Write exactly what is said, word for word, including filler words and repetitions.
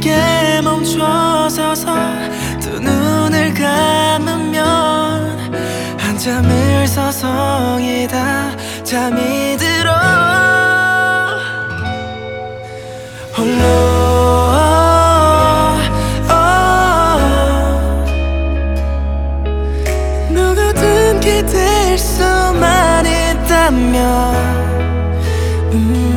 함께 멈춰서서 두 눈을 감으면 한참을 서성이다 잠이 들어 홀로 누구든 기댈 수만 있다면 음